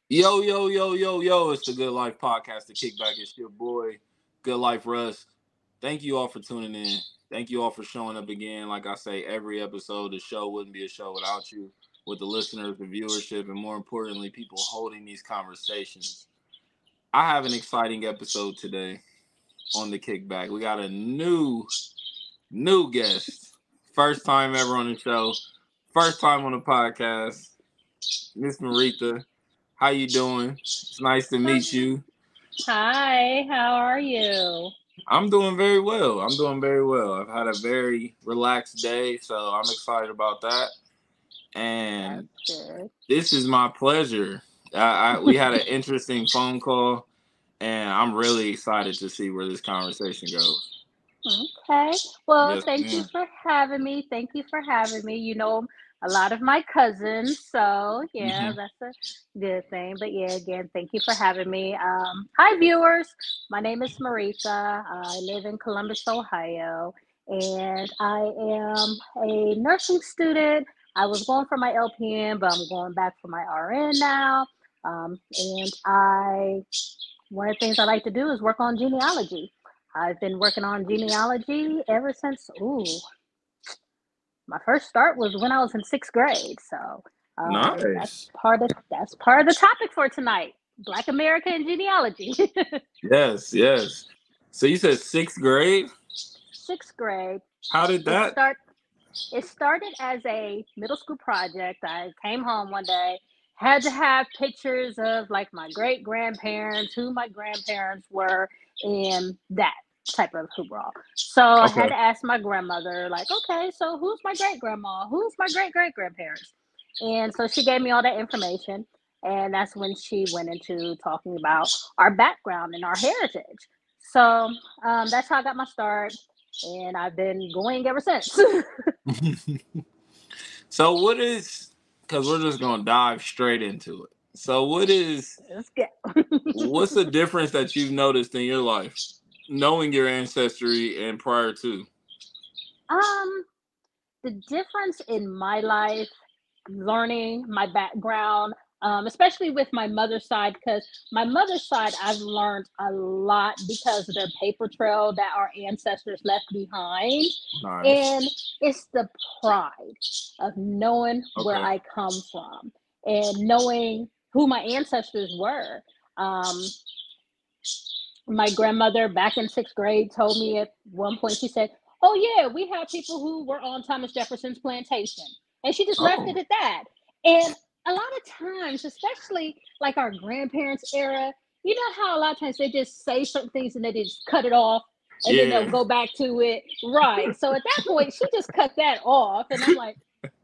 Yo, yo, yo, yo, yo. It's the Good Life Podcast, the kickback. It's your boy, Good Life Russ. Thank you all for tuning in. Thank you all for showing up again. Like I say, every episode, the show wouldn't be a show without you, with the listeners, the viewership, and more importantly, people holding these conversations. I have an exciting episode today on the kickback. We got a new guest. First time ever on the show. First time on the podcast. Miss Marita. How you doing? It's nice to meet you. Hi, how are you? I'm doing very well. I'm doing very well. I've had a very relaxed day, so I'm excited about that. And That's good. this is my pleasure. We had an interesting phone call, and I'm really excited to see where this conversation goes. Okay. Well, Yes, thank you ma'am. for having me. Thank you for having me. You know a lot of my cousins, so yeah, Hmm. that's a good thing. But yeah, again, thank you for having me. Hi, viewers. My name is Marita. I live in Columbus, Ohio, and I am a nursing student. I was going for my LPN, but I'm going back for my RN now. And one of the things I like to do is work on genealogy. I've been working on genealogy ever since, my first start was when I was in sixth grade. So Nice. that's part of the topic for tonight. Black America and genealogy. Yes, yes. So you said sixth grade? Sixth grade. How did It that? start It started as a middle school project. I came home one day, had to have pictures of like my great grandparents, who my grandparents were, and that type of hoopla. So I had Okay. to ask my grandmother, like, okay, so who's my great grandma? Who's my great great grandparents? And so she gave me all that information. And that's when she went into talking about our background and our heritage. So that's how I got my start. And I've been going ever since. So what is? Because we're just gonna dive straight into it. So what is? Let's go. What's the difference that you've noticed in your life, knowing your ancestry and prior to? um, the difference in my life, learning my background, especially with my mother's side, because my mother's side, I've learned a lot because of their paper trail that our ancestors left behind. Nice. And it's the pride of knowing where Okay. I come from and knowing who my ancestors were. Um, my grandmother back in sixth grade told me at one point, she said, "Oh, yeah, we have people who were on Thomas Jefferson's plantation." And she just left it Oh. at that. And a lot of times, especially like our grandparents' era, you know how a lot of times they just say certain things and they just cut it off and then they'll Yeah. go back to it. Right. So at that point, she just cut that off. And I'm like,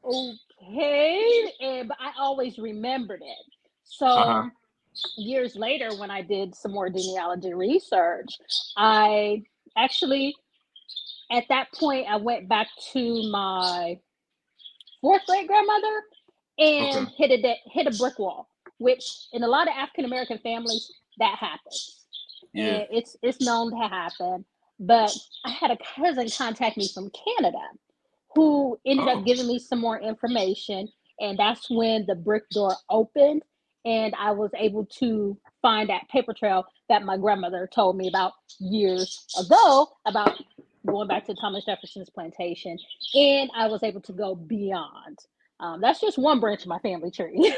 okay. And but I always remembered it. Uh huh. So years later, when I did some more genealogy research, I actually, at that point, I went back to my fourth great grandmother Okay. and hit a brick wall, which in a lot of African American families that happens, Yeah. and it's known to happen. But I had a cousin contact me from Canada who ended up Oh. giving me some more information. And that's when the brick door opened and I was able to find that paper trail that my grandmother told me about years ago about going back to Thomas Jefferson's plantation. And I was able to go beyond. That's just one branch of my family tree.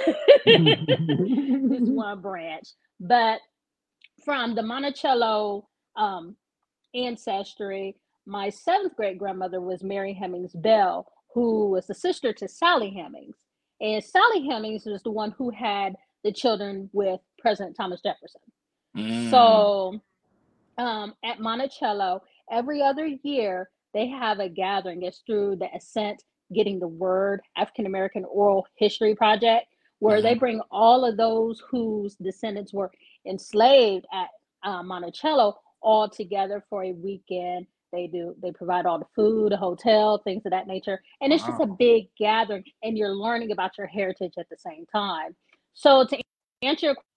Just one branch. But from the Monticello um, ancestry, my seventh great grandmother was Mary Hemings Bell, who was the sister to Sally Hemings. And Sally Hemings was the one who had the children with President Thomas Jefferson. Mm. So at Monticello, every other year, they have a gathering. It's through the Ascent Getting the Word African American Oral History Project, where they Hmm. bring all of those whose descendants were enslaved at Monticello all together for a weekend. They provide all the food, the hotel, things of that nature, and it's just a Wow. big gathering, and you're learning about your heritage at the same time. So to answer your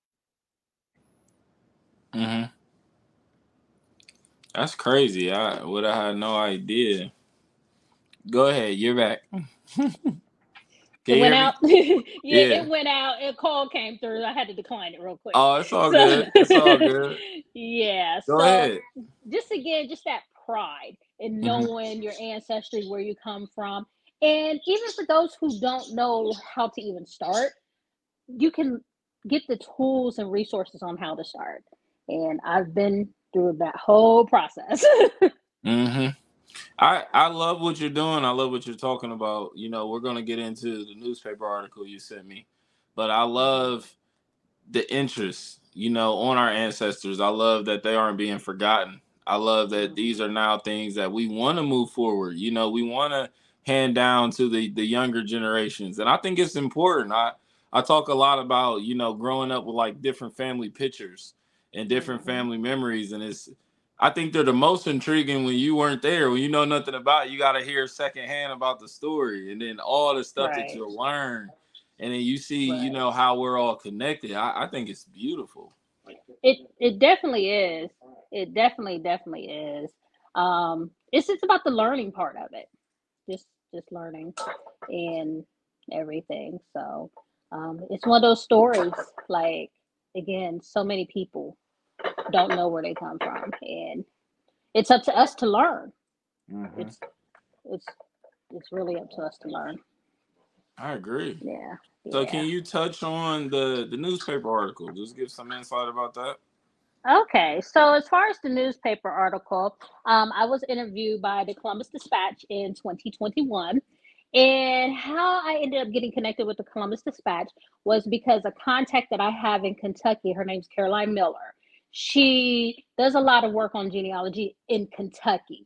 Hmm. That's crazy. I would have had no idea. Go ahead. You're back. Can It you went hear out. me? Yeah, Yeah. it went out. A call came through. I had to decline it real quick. Oh, it's all So, good. It's all good. yeah. Go So, ahead. just again, just that pride in Hmm. knowing your ancestry, where you come from. And even for those who don't know how to even start, you can get the tools and resources on how to start. And I've been through that whole process. Hmm. I love what you're doing. I love what you're talking about. We're gonna get into the newspaper article you sent me, but I love the interest, on our ancestors. I love that they aren't being forgotten. I love that these Mhm. are now things that we want to move forward. We want to hand down to the younger generations, and I think it's important. I talk a lot about growing up with like different family pictures and different Mhm. family memories, and I think they're the most intriguing when you weren't there, when you know nothing about it. You got to hear secondhand about the story, and then all the stuff that Right. you'll learn, and then you see, Right. how we're all connected. I think it's beautiful. It definitely is. It definitely is. It's just about the learning part of it. Just learning and everything. So it's one of those stories. Like again, so many people don't know where they come from, and it's up to us to learn. Hmm. It's it's it's really up to us to learn. I agree. Yeah, So can yeah. you touch on the newspaper article? Just give some insight about that. Okay, so as far as the newspaper article, I was interviewed by the Columbus Dispatch in 2021. And how I ended up getting connected with the Columbus Dispatch was because a contact that I have in Kentucky, her name's Caroline Miller. She does a lot of work on genealogy in Kentucky.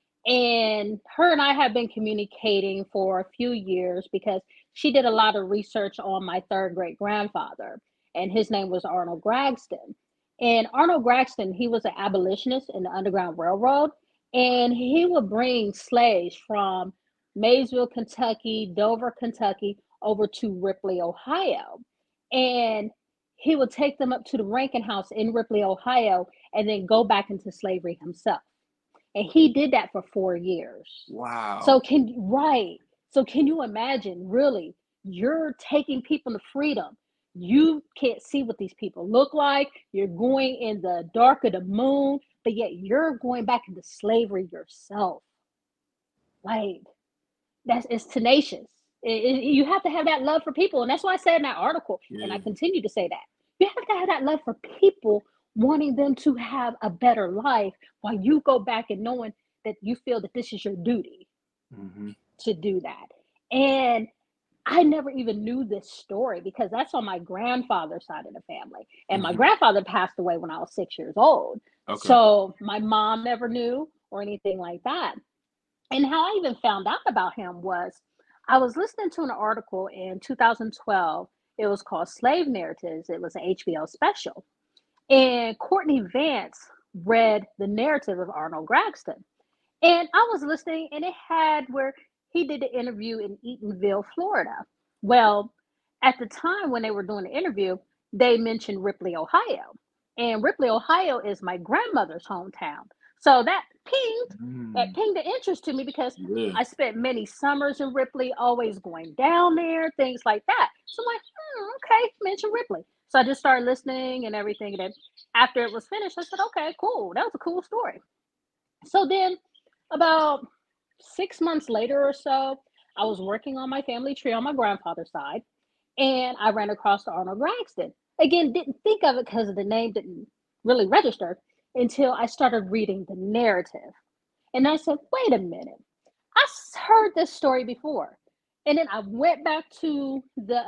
And her and I have been communicating for a few years because she did a lot of research on my third great grandfather, and his name was Arnold Gragston. And Arnold Gragston, he was an abolitionist in the Underground Railroad, and he would bring slaves from Maysville, Kentucky, Dover, Kentucky, over to Ripley, Ohio. And he would take them up to the Rankin House in Ripley, Ohio, and then go back into slavery himself, and he did that for 4 years. So Wow. can right. So can you imagine? Really, you're taking people to freedom. You can't see what these people look like. You're going in the dark of the moon, but yet you're going back into slavery yourself. Like that's it's tenacious. You have to have that love for people, and that's why I said in that article, and I Yeah. continue to say that you have to have that love for people, wanting them to have a better life, while you go back and knowing that you feel that this is your duty Hmm. to do that. And I never even knew this story because that's on my grandfather's side of the family, and my Hmm. grandfather passed away when I was 6 years old. Okay. So my mom never knew or anything like that. And how I even found out about him was I was listening to an article in 2012. It was called Slave Narratives. It was an HBO special. And Courtney Vance read the narrative of Arnold Gragston. And I was listening, and it had where he did the interview in Eatonville, Florida. Well, at the time when they were doing the interview, they mentioned Ripley, Ohio. And Ripley, Ohio is my grandmother's hometown. So that Mm. pinged the interest to me because Yeah. I spent many summers in Ripley, always going down there, things like that. So I'm like, okay, mention Ripley. So I just started listening and everything. And then after it was finished, I said, okay, cool. That was a cool story. So then, about 6 months later or so, I was working on my family tree on my grandfather's side, and I ran across Arnold Braxton. Again, didn't think of it because the name didn't really register until I started reading the narrative. And I said, wait a minute, heard this story before. And then I went back to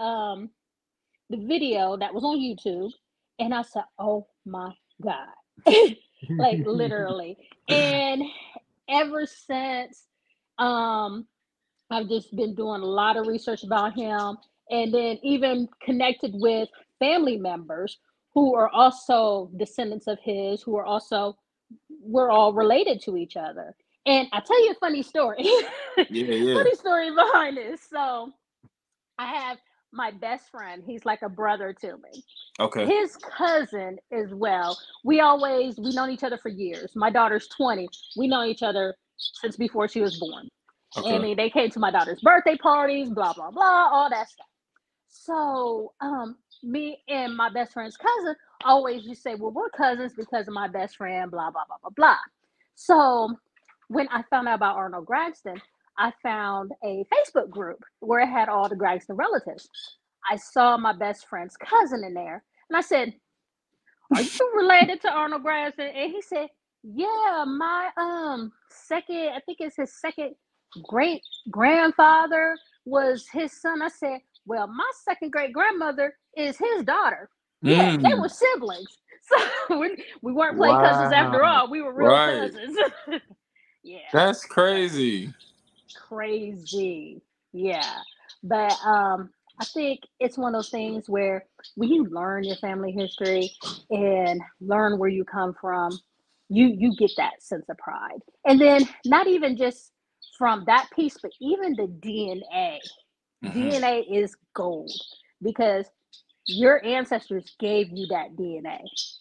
the video that was on YouTube, and I said, oh my God. Like literally. And ever since, um, I've just been doing a lot of research about him, and then even connected with family members who are also descendants of his, who are also, we're all related to each other. And I tell you a funny story. Yeah. Yeah. Funny story behind this. So I have my best friend. He's like a brother to me. Okay. His cousin as well. We known each other for years. My daughter's 20. We know each other since before she was born. And Okay. then they came to my daughter's birthday parties, blah, blah, blah, all that stuff. So me and my best friend's cousin always just say, well, we're cousins because of my best friend, blah, blah, blah, blah, blah. So when I found out about Arnold Gragston, I found a Facebook group where it had all the Gragston relatives. I saw my best friend's cousin in there, and I said, "Are you related to Arnold Gragston?" And he said, "Yeah, my second, I think it's his second great grandfather was his son." I said, "Well, my second great grandmother is his daughter." Yeah, they were Mm. siblings. So we weren't play cousins after Wow. all. We were real Right. cousins. Yeah, That's but crazy. crazy. Yeah. But I think it's one of those things where when you learn your family history and learn where you come from, you get that sense of pride. And then not even just from that piece, but even the DNA. Hmm. DNA is gold because your ancestors gave you that DNA.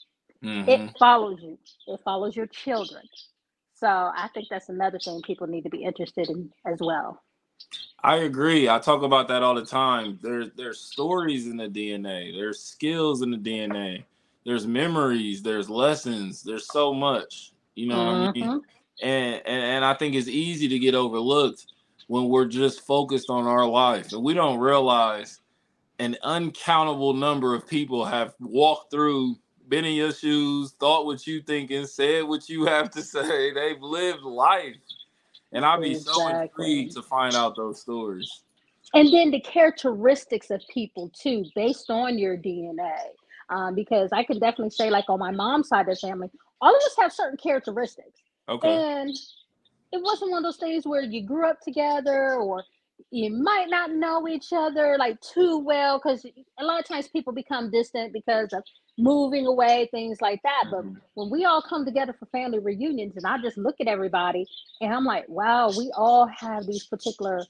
It Hmm. follows you. It follows your children. So I think that's another thing people need to be interested in as well. I agree. I talk about that all the time. There's stories in the DNA. There's skills in the DNA. There's memories. There's lessons. There's so much. You know what I mean? Mm-hmm. And I think it's easy to get overlooked when we're just focused on our life and we don't realize an uncountable number of people have walked through, been in your shoes, thought what you thinking, said what you have to say. They've lived life. And I'd be so intrigued Exactly. to find out those stories. And then the characteristics of people too, based on your DNA. Because I can definitely say, like on my mom's side of the family, all of us have certain characteristics. Okay. And it wasn't one of those things where you grew up together or you might not know each other like too well because a lot of times people become distant because of moving away, things like that. But Mhm. when we all come together for family reunions and I just look at everybody and I'm like, wow, we all have these particular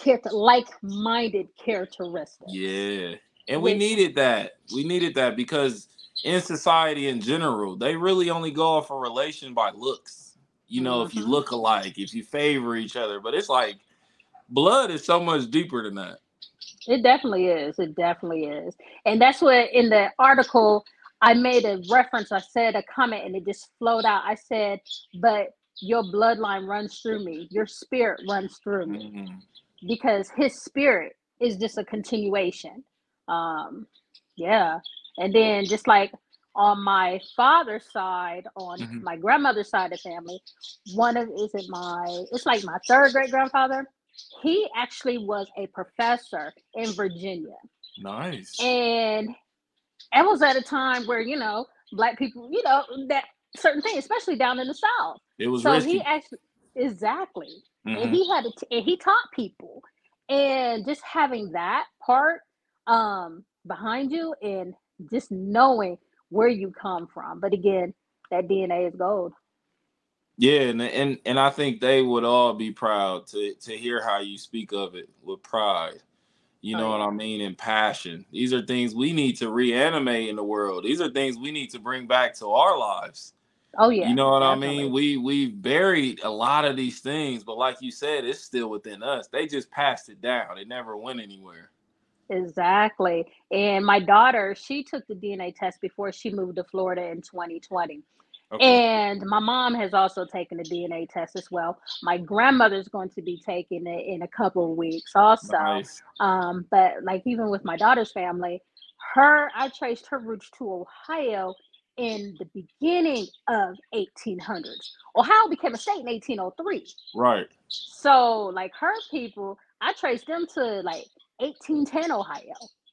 like-minded characteristics, Yeah. And we which needed that. We needed that because in society in general, they really only go off a relation by looks. You know, if you mhm, look alike, if you favor each other. But it's like blood is so much deeper than that. it definitely is. It definitely is. And that's what in the article I made a reference. I said a comment and it just flowed out. I said, but your bloodline runs through me. Your spirit runs through me Mhm. because his spirit is just a continuation. Um, yeah. And then just like on my father's side, on Mhm. my grandmother's side of the family, one of is it my it's like my third great grandfather. He actually was a professor in Virginia. Nice. And it was at a time where, black people, that certain thing, especially down in the South. It was So he risky. actually, exactly. And Hmm. he taught people. And just having that part behind you and just knowing where you come from. But again, that DNA is gold. Yeah, and I think they would all be proud to hear how you speak of it with pride. You Oh know what yeah. I mean? And passion. These are things we need to reanimate in the world. These are things we need to bring back to our lives. Oh You yeah, know what I mean? definitely. We've buried a lot of these things, but like you said, it's still within us. They just passed it down. It never went anywhere. Exactly. And my daughter, she took the DNA test before she moved to Florida in 2020. Okay. And my mom has also taken the DNA test as well. My grandmother's going to be taking it in a couple of weeks also. Nice. But like even with my daughter's family, I traced her roots to Ohio in the beginning of 1800s. Ohio became a state in 1803. Right. So like her people, I traced them to like 1810 Ohio.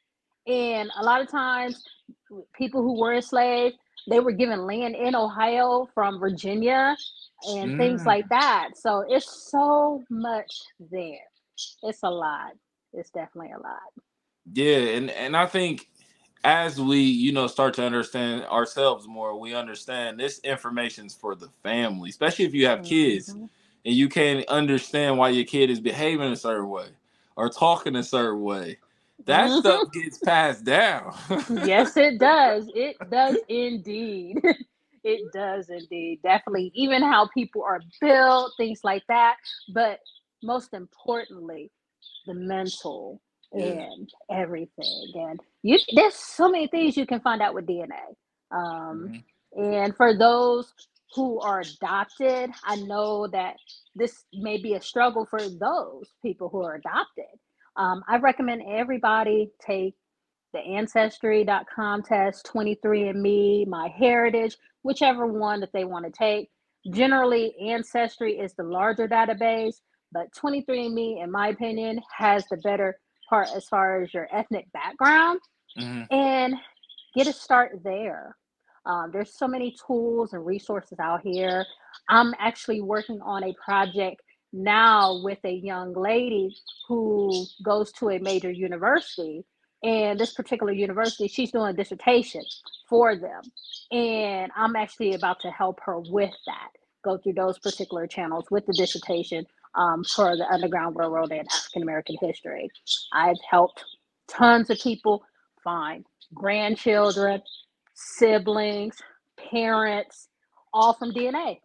And a lot of times, people who were enslaved, they were given land in Ohio from Virginia and things Mm. like that. So it's so much there. It's a lot. It's definitely a lot. Yeah, and I think as we, start to understand ourselves more, we understand this information's for the family, especially if you have kids Hmm. and you can't understand why your kid is behaving a certain way or talking a certain way. That stuff Hmm. gets passed down. Yes, it does. It does indeed. It does indeed. Definitely. Even how people are built, things like that. But most importantly, the mental Yeah. and everything. And there's so many things you can find out with DNA. Hmm. And for those who are adopted, I know that this may be a struggle for those people who are adopted. I recommend everybody take the Ancestry.com test, 23andMe, MyHeritage, whichever one that they want to take. Generally, Ancestry is the larger database, but 23andMe, in my opinion, has the better part as far as your ethnic background. Hmm. And get a start there. There's so many tools and resources out here. I'm actually working on a project now with a young lady who goes to a major university. And this particular university, she's doing a dissertation for them. And I'm actually about to help her with that, go through those particular channels with the dissertation for the Underground Railroad and African American history. I've helped tons of people find grandchildren, siblings, parents, all from DNA.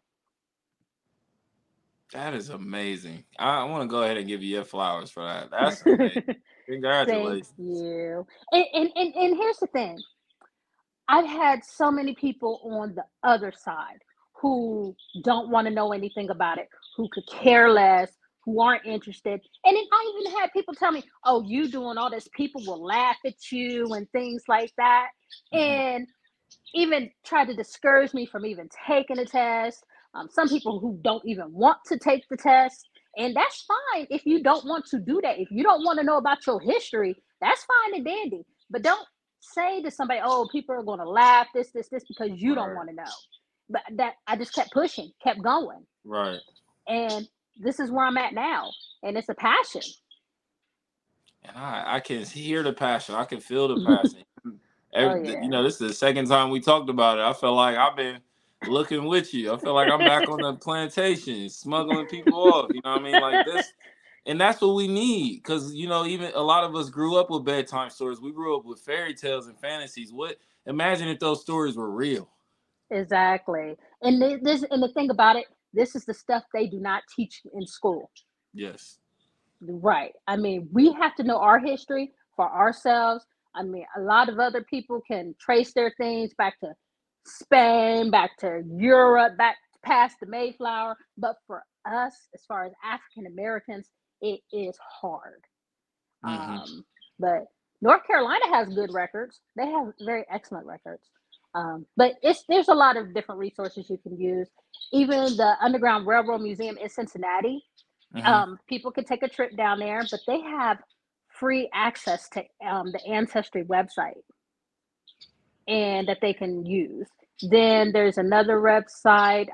That is amazing. I want to go ahead and give you your flowers for that. That's amazing. Thank Congratulations. you. And here's the thing, I've had so many people on the other side who don't want to know anything about it, who could care less, who aren't interested. And then I even had people tell me, oh, you doing all this, people will laugh at you and things like that. Hmm. And even try to discourage me from even taking the test. Some people who don't even want to take the test. And that's fine if you don't want to do that. If you don't want to know about your history, that's fine and dandy. But don't say to somebody, oh, people are going to laugh, this, because you don't Right. want to know. But that I just kept pushing, kept going. Right. And this is where I'm at now. And it's a passion. And I can hear the passion. I can feel the passion. Oh, You yeah. know, this is the second time we talked about it. I feel like I've been looking with you. I feel like I'm back on the plantation, smuggling people off. You know what I mean? Like this, and that's what we need. Because you know, even a lot of us grew up with bedtime stories. We grew up with fairy tales and fantasies. What? Imagine if those stories were real. Exactly. And and the thing about it, this is the stuff they do not teach in school. Yes. Right. I mean, we have to know our history for ourselves. I mean, a lot of other people can trace their things back to Spain, back to Europe, back past the Mayflower. But for us, as far as African Americans, it is hard. Hmm. But North Carolina has good records. They have very excellent records. But there's a lot of different resources you can use. Even the Underground Railroad Museum in Cincinnati, Hmm. people can take a trip down there, but they have free access to the Ancestry website and that they can use. Then there's another website.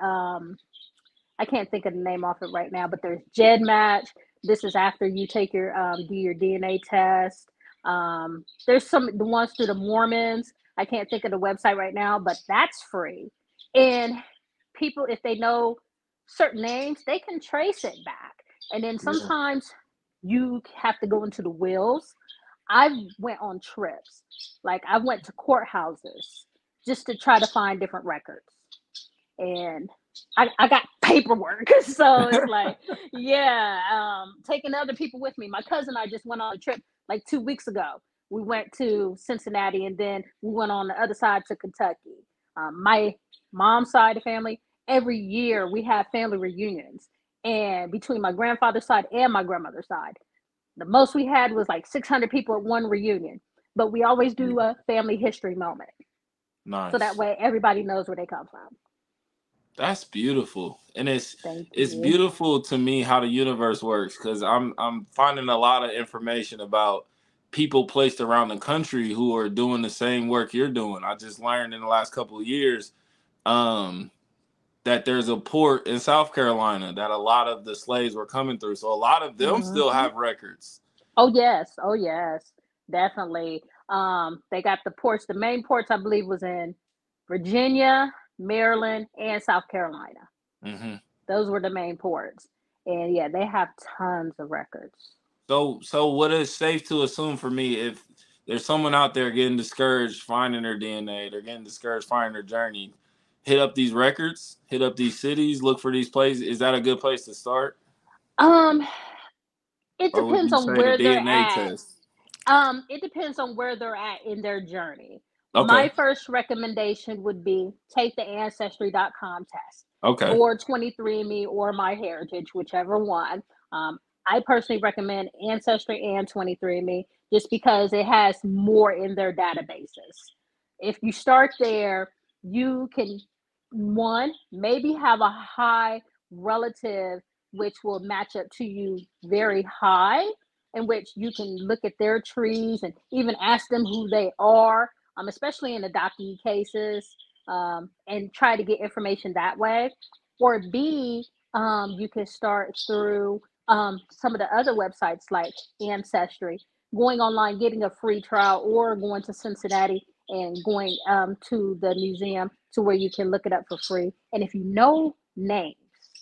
I can't think of the name off it right now, but there's GEDmatch. This is after you take your do your DNA test. There's the ones through the Mormons. I can't think of the website right now, but that's free. And people, if they know certain names, they can trace it back. And then Yeah. sometimes you have to go into the wills. I went on trips, like I went to courthouses just to try to find different records. And I got paperwork. So it's like, yeah, taking other people with me. My cousin and I just went on a trip like 2 weeks ago. We went to Cincinnati and then we went on the other side to Kentucky. My mom's side of family, every year we have family reunions. And between my grandfather's side and my grandmother's side, the most we had was like 600 people at one reunion. But we always do a family history moment. So that Nice. way everybody knows where they come from. That's beautiful, and Thank it's you. beautiful to me how the universe works because I'm finding a lot of information about people placed around the country who are doing the same work you're doing. I just learned in the last couple of years um, that there's a port in South Carolina that a lot of the slaves were coming through, so a lot of them still Mhm. have records. Oh yes, oh yes, definitely. They got the ports. The main ports, I believe, was in Virginia, Maryland, and South Carolina. Hmm. Those were the main ports, and yeah, they have tons of records. So what is safe to assume for me if there's someone out there getting discouraged finding their DNA, they're getting discouraged finding their journey, hit up these records, hit up these cities, look for these places. Is that a good place to start? Um, It Or would depends you on say the where they're DNA at. test? It depends on where they're at in their journey. My Okay. first recommendation would be take the ancestry.com test Okay. or 23andMe or MyHeritage, whichever one. Um, I personally recommend Ancestry and 23andMe just because it has more in their databases. If you start there, you can, one, maybe have a high relative which will match up to you very high, in which you can look at their trees and even ask them who they are, especially in adoptee cases, and try to get information that way. Or B, you can start through some of the other websites like Ancestry, going online, getting a free trial, or going to Cincinnati and going to the museum to where you can look it up for free. And if you know names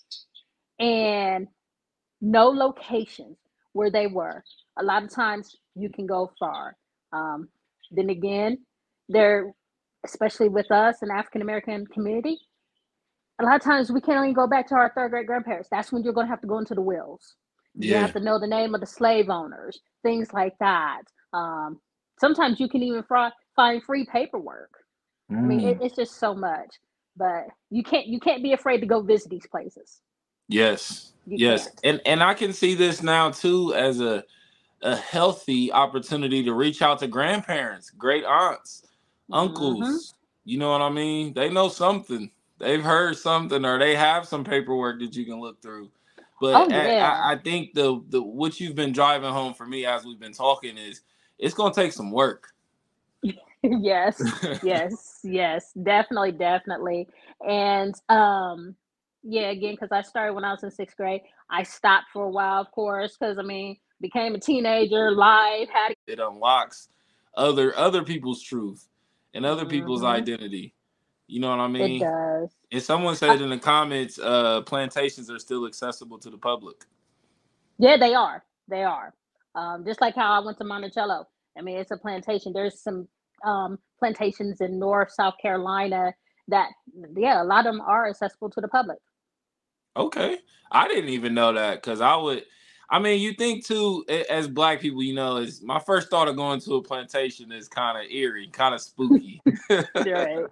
and no locations where they were, a lot of times you can go far. Um, then again, there, especially with us in African American community, a lot of times we can't even go back to our third great grandparents. That's when you're going to have to go into the wills. You Yeah. have to know the name of the slave owners, things like that. Sometimes you can even find free paperwork. I mean, Mm. it's just so much, but you can't be afraid to go visit these places. Yes. You Yes. can't. And I can see this now too as a healthy opportunity to reach out to grandparents, great aunts, Hmm. uncles. You know what I mean? They know something. They've heard something, or they have some paperwork that you can look through. Oh But yeah. I think the what you've been driving home for me as we've been talking is it's gonna take some work. Yes, yes, yes, definitely, definitely. And yeah, again, because I started when I was in sixth grade. I stopped for a while, of course, because I mean, became a teenager, life had. It unlocks other people's truth and other people's Hmm. identity. You know what I It mean? does. And someone Uh, said in the comments, plantations are still accessible to the public. yeah, they are. They are. Just like how I went to Monticello. I mean, it's a plantation. There's some plantations in North South Carolina that, yeah, a lot of them are accessible to the public. Okay. I didn't even know that because I mean, you think too, as black people, is my first thought of going to a plantation is kind of eerie, kind of spooky. Right.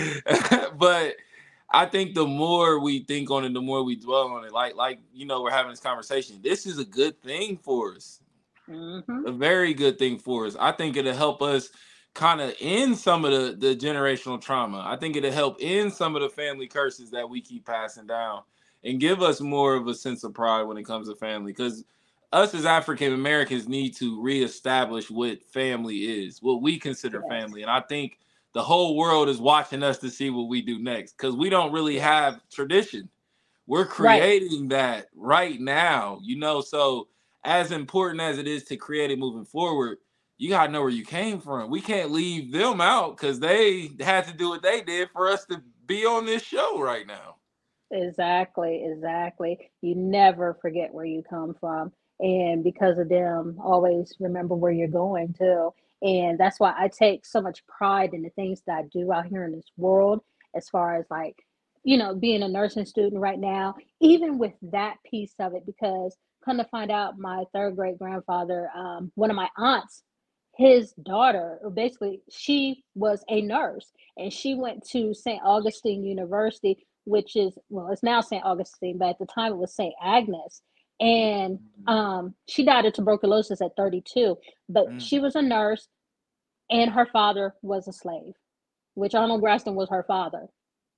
But I think the more we think on it, the more we dwell on it. Like, we're having this conversation. This is a good thing for us, Hmm. a very good thing for us. I think it'll help us kind of end some of the generational trauma. I think it'll help end some of the family curses that we keep passing down and give us more of a sense of pride when it comes to family. Because us as African Americans need to reestablish what family is, what we consider Yes. family. And I think the whole world is watching us to see what we do next because we don't really Yes. have tradition. We're Right. creating that right now, so as important as it is to create it moving forward, you gotta know where you came from. We can't leave them out because they had to do what they did for us to be on this show right now. Exactly. Exactly. You never forget where you come from. And because of them, always remember where you're going to. And that's why I take so much pride in the things that I do out here in this world, as far as like, being a nursing student right now, even with that piece of it, because come to find out, my third great grandfather, one of my aunts, his daughter, or basically, she was a nurse and she went to St. Augustine University, which is, well, it's now St. Augustine, but at the time it was St. Agnes. And she died of tuberculosis at 32. But Mm. she was a nurse, and her father was a slave, which Arnold Graston was her father.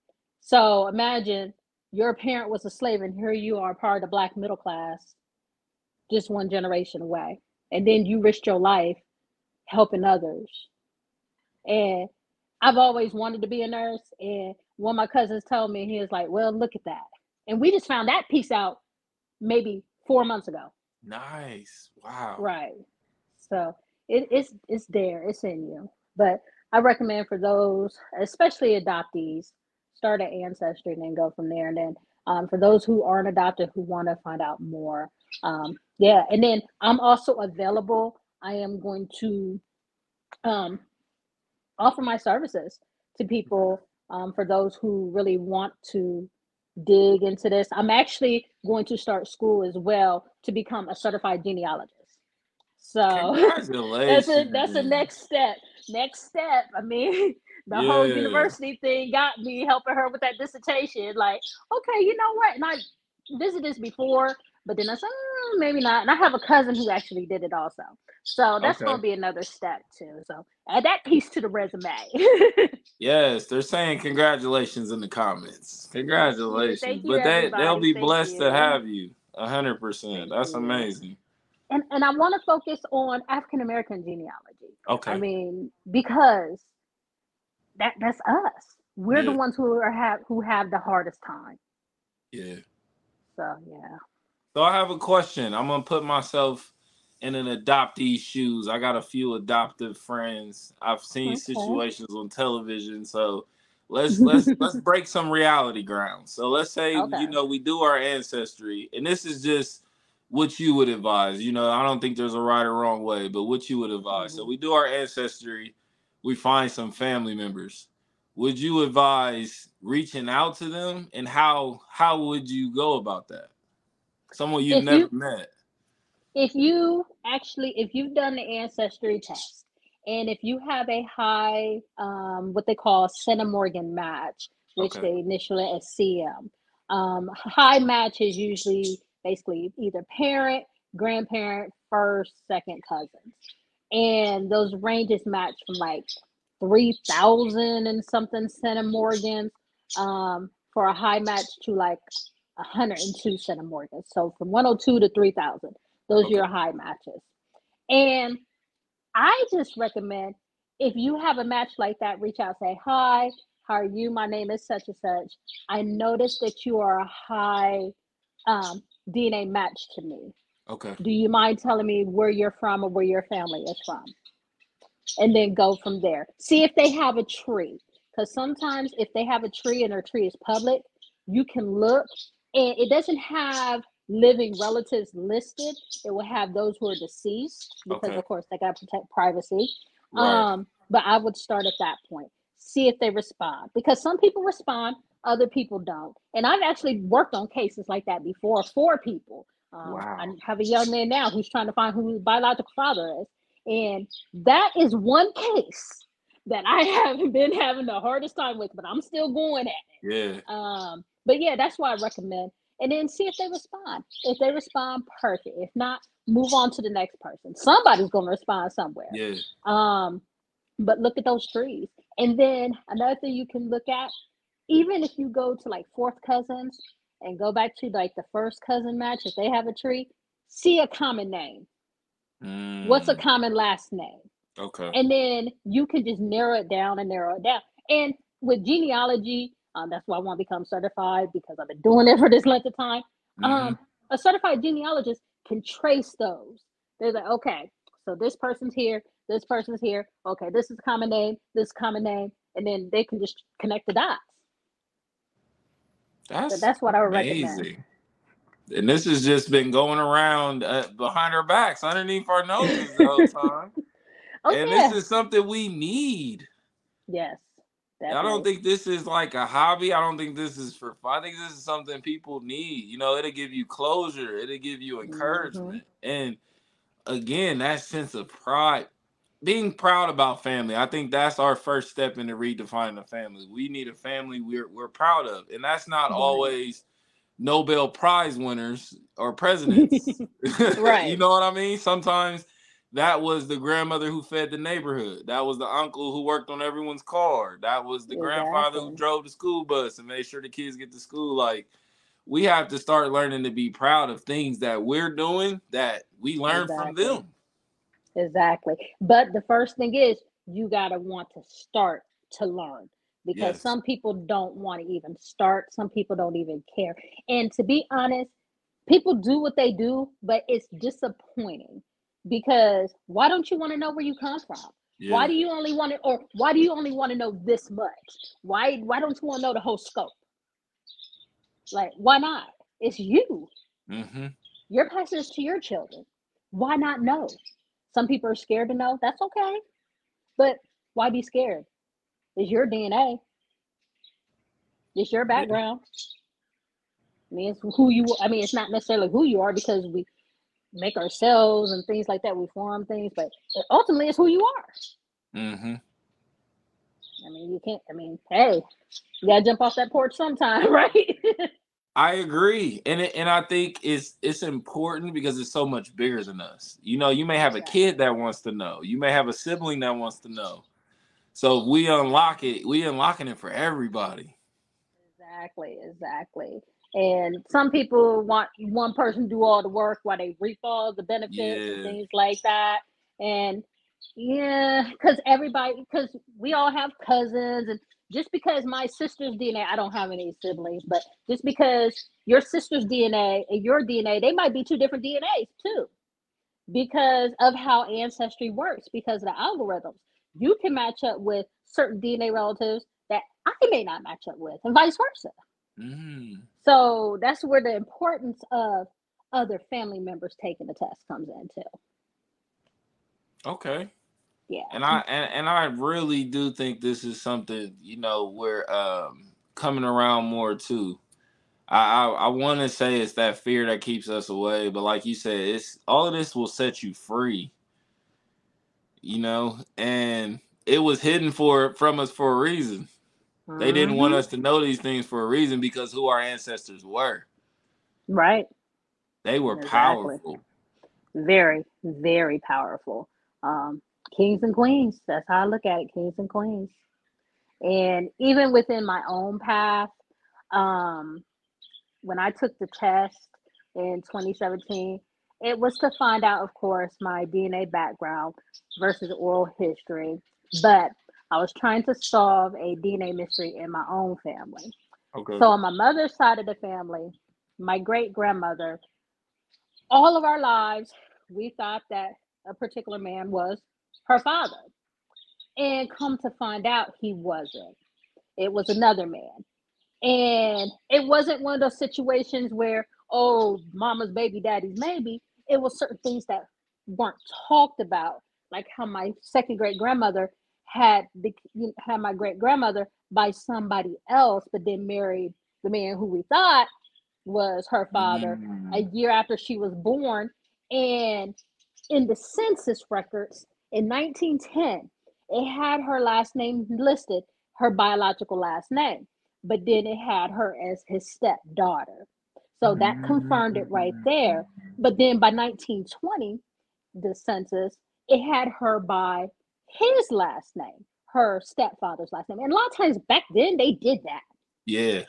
So imagine your parent was a slave, and here you are, part of the black middle class, just one generation away. And then you risked your life helping others. And I've always wanted to be a nurse. And one of my cousins told me, he was like, well, look at that. And we just found that piece out maybe 4 months ago. Nice. Wow. Right. So it's there, it's in you. But I recommend for those, especially adoptees, start at Ancestry and then go from there. And then for those who aren't adopted who want to find out more, yeah. And then I'm also available. I am going to um, offer my services to people, for those who really want to dig into this. I'm actually going to start school as well to become a certified genealogist. So that's a Congratulations. next step. Next step. I mean, the whole Yeah. university thing got me helping her with that dissertation. Like, okay, you know what? And I visited this before, but then I said, maybe not. And I have a cousin who actually did it also. So that's Okay. going to be another step too. So add that piece to the resume. Yes, they're saying congratulations in the comments. Congratulations. Thank you, But they'll everybody. be Thank blessed to you. have you. 100%. Thank That's you. amazing. And I want to focus on African American genealogy. I Okay. mean, because that's us. We're the Yeah. ones who have the hardest time. Yeah. So yeah. So I have a question. I'm gonna put myself in an adoptee's shoes. I got a few adoptive friends. I've seen Okay. situations on television. So let's break some reality ground. So let's say Okay. we do our ancestry, and this is just what you would advise. I don't think there's a right or wrong way, but what you would advise. So Hmm. we do our ancestry. We find some family members. Would you advise reaching out to them, and how would you go about that? Someone you've If never you met. if you've done the ancestry test, and if you have a high what they call centimorgan match, which Okay. they initially as CM, high match is usually basically either parent, grandparent, first, second cousins, and those ranges match from like 3,000 and something centimorgans for a high match to like 102 centimorgans. So from 102 to 3,000, those are Okay. your high matches. And I just recommend if you have a match like that, reach out, say, hi, how are you? My name is such and such. I noticed that you are a high DNA match to me. Okay. Do you mind telling me where you're from or where your family is from? And then go from there. See if they have a tree. Because sometimes if they have a tree and their tree is public, you can look and it doesn't have living relatives listed. It will have those who are deceased because Okay. of course they gotta protect privacy. Right. But I would start at that point. See if they respond. Because some people respond, other people don't. And I've actually worked on cases like that before for people. I Wow. have a young man now who's trying to find who his biological father is. And that is one case that I have been having the hardest time with, but I'm still going at Yeah. it. But yeah, that's why I recommend. And then see if they respond. If they respond, perfect. If not, move on to the next person. Somebody's going to respond somewhere. Yeah. Um, but look at those trees. And then another thing you can look at, even if you go to like fourth cousins and go back to like the first cousin match, if they have a tree, see a common name. What's a Mm. common last name? Okay. And then you can just narrow it down and narrow it down. And with genealogy, that's why I want to become certified because I've been doing it for this length of time. Mm-hmm. A certified genealogist can trace those. They're like, okay, so this person's here, this person's here. Okay, this is a common name, this common name, and then they can just connect the dots. So That's that's what I would recommend. amazing. And this has just been going around behind our backs, underneath our noses the whole time. Oh And this yeah, is something we need. yes, I don't definitely. think this is like a hobby. I don't think this is for fun. I think this is something people need. It'll give you closure. It'll give you Hmm. encouragement. And again, that sense of pride, being proud about family. I think that's our first step into redefining a family. We need a family we're proud of, and that's not Right. always Nobel Prize winners or presidents. You Right. know what I mean? Sometimes that was the grandmother who fed the neighborhood. That was the uncle who worked on everyone's car. That was the grandfather who Exactly. drove the school bus and made sure the kids get to school. Like, we have to start learning to be proud of things that we're doing that we learned from Exactly. them. Exactly. But the first thing is you got to want to start to learn because Yes. some people don't want to even start. Some people don't even care. And to be honest, people do what they do, but it's disappointing because why don't you want to know where you come from? Why Yeah. do you only want to, or why do you only want to know this much? Why don't you want to know the whole scope? Like, why not? It's you. Mm-hmm. You're passing this to your children. Why not know? Some people are scared to know. That's okay. But why be scared? It's your DNA. It's your Yeah. background. I mean, it's who you. I mean, it's not necessarily who you are because we make ourselves and things like that. We form things, but ultimately, it's who you are. Mm-hmm. I mean, you can't. I mean, hey, you gotta jump off that porch sometime, right? I agree, and I think it's important because it's so much bigger than us. You know, you may have a Exactly. kid that wants to know. You may have a sibling that wants to know. So if we unlock it, we unlocking it for everybody. Exactly. And some people want one person to do all the work while they reap all the benefits and Yeah. things like that. And yeah, because we all have cousins, and just because my sister's DNA, I don't have any siblings, but just because your sister's DNA and your DNA, they might be two different DNAs too, because of how ancestry works, because of the algorithms. You can match up with certain DNA relatives that I may not match up with, and vice versa. Mm. So that's where the importance of other family members taking the test comes in too. Okay. Yeah. And I really do think this is something, you know, we're coming around more too. I want to say it's that fear that keeps us away, but like you said, it's all of this will set you free, you know, and it was hidden from us for a reason. They didn't want Hmm. us to know these things for a reason because who our ancestors were. Right. They were Exactly. powerful. Very, very powerful. Um, Kings and queens. That's how I look at it. Kings and queens. And even within my own path, um, when I took the test in 2017, it was to find out, of course, my DNA background versus oral history. But I was trying to solve a DNA mystery in my own family. Okay. So, on my mother's side of the family, my great grandmother, all of our lives, we thought that a particular man was her father. And come to find out, he wasn't. It was another man. And it wasn't one of those situations where, oh, mama's baby, daddy's maybe. It was certain things that weren't talked about, like how my second great grandmother had my great grandmother by somebody else, but then married the man who we thought was her father a Mm. year after she was born. And in the census records in 1910, it had her last name listed, her biological last name, but then it had her as his stepdaughter. So that confirmed it right there. But then by 1920, the census, it had her by his last name, her stepfather's last name. And a lot of times back then, they did that. Yeah.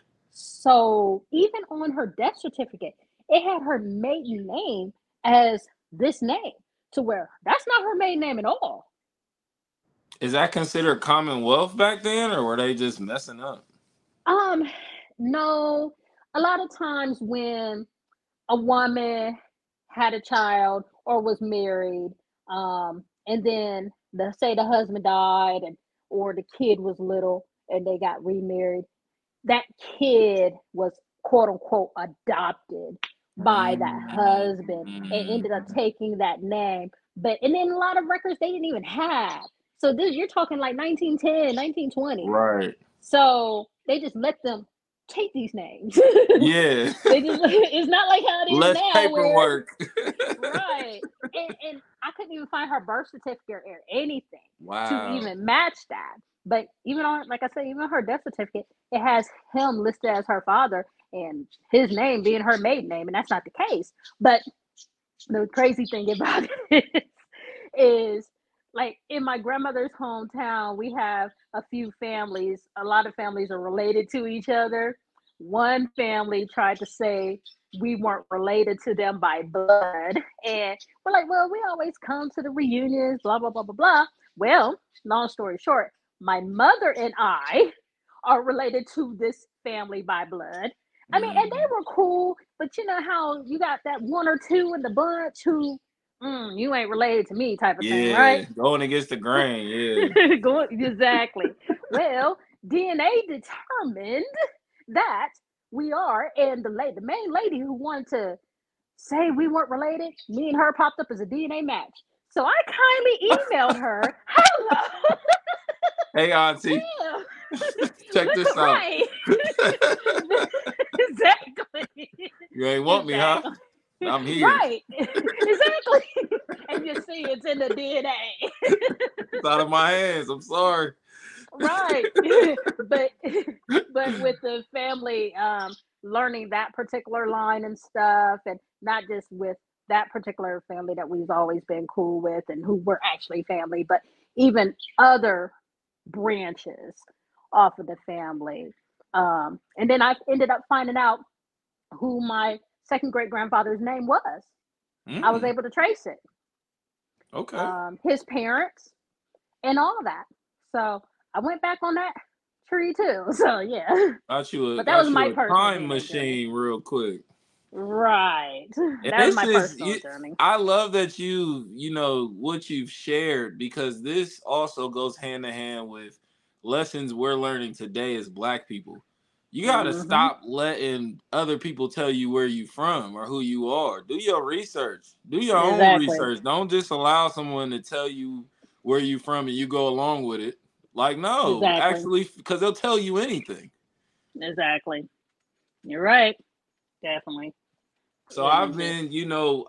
So even on her death certificate, it had her maiden name as this name, to where that's not her maiden name at all. Is that considered Commonwealth back then, or were they just messing up? Um, no, a lot of times when a woman had a child or was married, and then the husband died, and or the kid was little and they got remarried, that kid was quote unquote adopted by that husband and ended up Mm. taking that name. But and then a lot of records they didn't even have. So this you're talking like 1910, 1920. Right. So they just let them take these names. Yeah. They just it's not like how it is Less now where paperwork. right. And I couldn't even find her birth certificate or anything to Wow. even match that. But even on, like I said, even her death certificate, it has him listed as her father and his name being her maiden name, and that's not the case. But the crazy thing about it is like in my grandmother's hometown, we have a few families. A lot of families are related to each other. One family tried to say we weren't related to them by blood. And we're like, well, we always come to the reunions, blah, blah, blah, blah, blah. Well, long story short, my mother and I are related to this family by blood. I mean, and they Mm. were cool, but you know how you got that one or two in the bunch who, you ain't related to me type of thing, right? Yeah. Going against the grain. Yeah. Exactly. Well, DNA determined that we are, and the main lady who wanted to say we weren't related, me and her popped up as a DNA match. So I kindly emailed her, hello, Hey, Auntie, damn, check look this out. right. Exactly. You ain't want me, huh? Exactly. I'm here. Right. Exactly. And you see it's in the DNA. It's out of my hands. I'm sorry. Right. but but with the family learning that particular line and stuff, and not just with that particular family that we've always been cool with and who were actually family, but even other branches off of the family. And then I ended up finding out who my second great grandfather's name was. I was Mm, able to trace it, okay. his parents, and all of that. So I went back on that tree too. So yeah, but that was Got you my a personal time DNA journey. machine real quick. Right. And That was this my is personal journey. I love that you know what you've shared, because this also goes hand in hand with lessons we're learning today as Black people. You got to Hmm. stop letting other people tell you where you from or who you are. Do your research. Do your own Exactly. research. Don't just allow someone to tell you where you from and you go along with it. Like, no, Exactly. actually, because they'll tell you anything. Exactly. You're right. Definitely. So And I've just been, you know,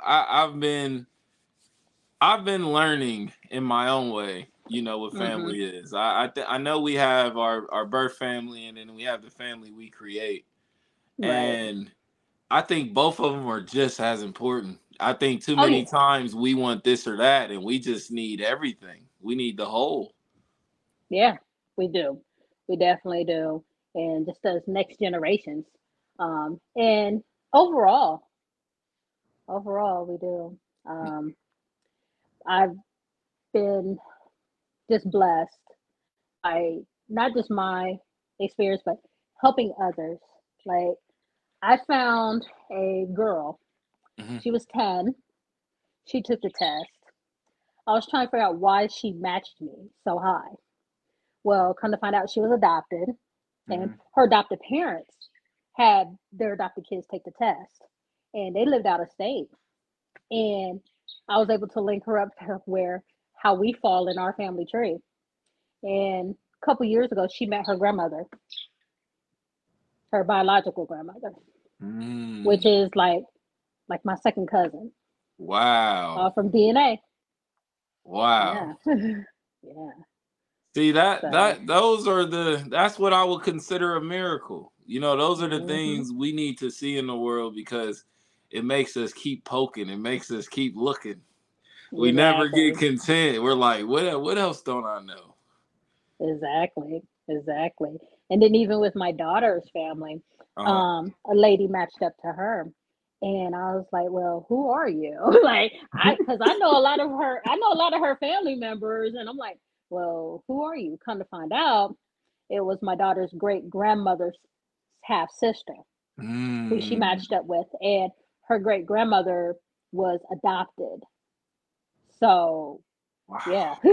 I've been learning in my own way, you know, what hmm family is. I know we have our birth family, and then we have the family we create, right. and I think both of them are just as important. I think too Oh many yeah. times we want this or that, and we just need everything. We need the whole. Yeah. We do. We definitely do. And just as next generations. And overall, overall we do. Um, I've been just blessed by not just my experience, but helping others. Like I found a girl. Mhm. She was 10. She took the test. I was trying to figure out why she matched me so high. Well, come to find out, she was adopted, and Mhm. her adopted parents had their adopted kids take the test, and they lived out of state. And I was able to link her up to where how we fall in our family tree. And a couple years ago, she met her grandmother, her biological grandmother, which Mm. is like my second cousin, Wow. all from DNA. Wow. Yeah, yeah. See So, that's what I would consider a miracle. You know, those are the hmm things we need to see in the world, because it makes us keep poking. It makes us keep looking. We never get exactly, content. We're like, what else don't I know? exactly, exactly. And then even with my daughter's family, Uh-huh. a lady matched up to her, and I was like, "Well, who are you?" Like, because I know a lot of her family members, and I'm like, "Well, who are you?" Come to find out, it was my daughter's great grandmother's half sister who she Mm. matched up with, and her great grandmother was adopted. So, yeah, Wow.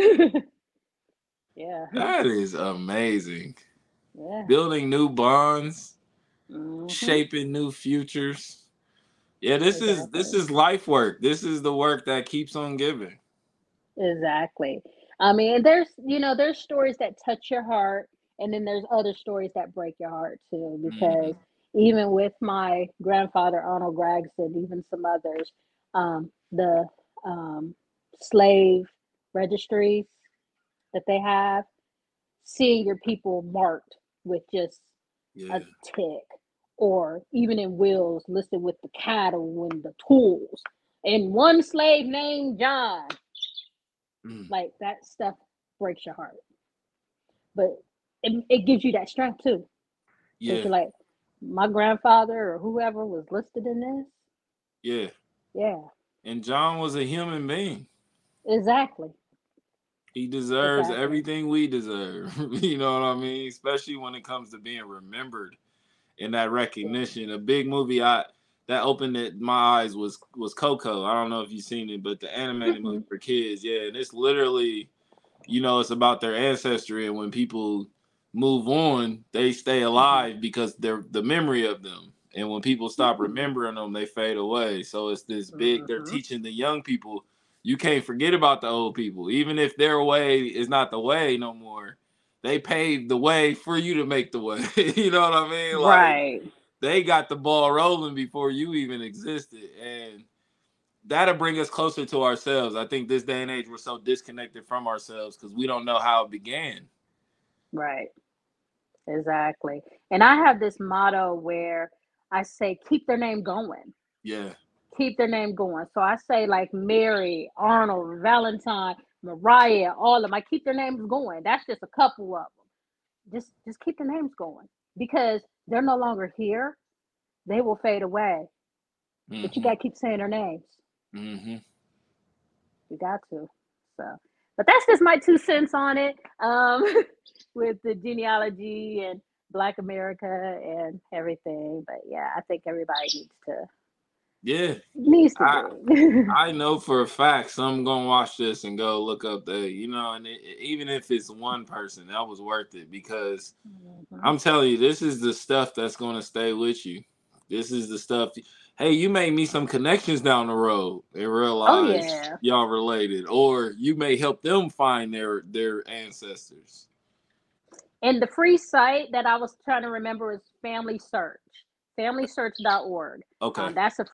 yeah, That is amazing. yeah. Building new bonds, hmm shaping new futures. Yeah, this Exactly. is life work. This is the work that keeps on giving. Exactly. I mean, there's stories that touch your heart, and then there's other stories that break your heart too. Because Mhm. even with my grandfather Arnold Gregson, even some others, the um, slave registries that they have, seeing your people marked with just a Yeah. tick, or even in wills listed with the cattle and the tools, and one slave named John. Mm. Like that stuff breaks your heart, but it gives you that strength too, because Yeah. you're like, my grandfather or whoever was listed in this. Yeah. Yeah, And John was a human being. exactly, He deserves exactly. everything we deserve. You know what I mean? Especially when it comes to being remembered and that Yeah. recognition. A big movie I that opened my eyes was Coco. I don't know if you've seen it, but the animated movie Mm-mm. for kids. Yeah, and it's literally, you know, it's about their ancestry, and when people move on, they stay Mm-hmm. alive because they're the memory of them. And when people stop Mm-hmm. remembering them, they fade away. So it's this big, they're Mm-hmm. teaching the young people, you can't forget about the old people. Even if their way is not the way no more, they paved the way for you to make the way. You know what I mean? Like, Right. they got the ball rolling before you even existed. And that'll bring us closer to ourselves. I think this day and age, we're so disconnected from ourselves because we don't know how it began. Right. Exactly. And I have this motto where I say, keep their name going. Yeah. Keep their name going. So I say like Mary, Arnold, Valentine, Mariah, all of them. I keep their names going. That's just a couple of them. Just keep the names going because they're no longer here. They will fade away. But you Mm-hmm. got to keep saying their names. Mm-hmm. You got to. So, but that's just my 2 cents on it. With the genealogy and Black America and everything. But yeah, I think everybody Yeah. needs to I do. I know for a fact some gonna watch this and go look up the, and even if it's one person, that was worth it because Mhm. I'm telling you, this is the stuff that's gonna stay with you. This is the stuff. Hey, you may meet some connections down the road and Oh realize yeah. y'all related, or you may help them find their ancestors. And the free site that I was trying to remember is Family Search, familysearch.org. Okay. That's a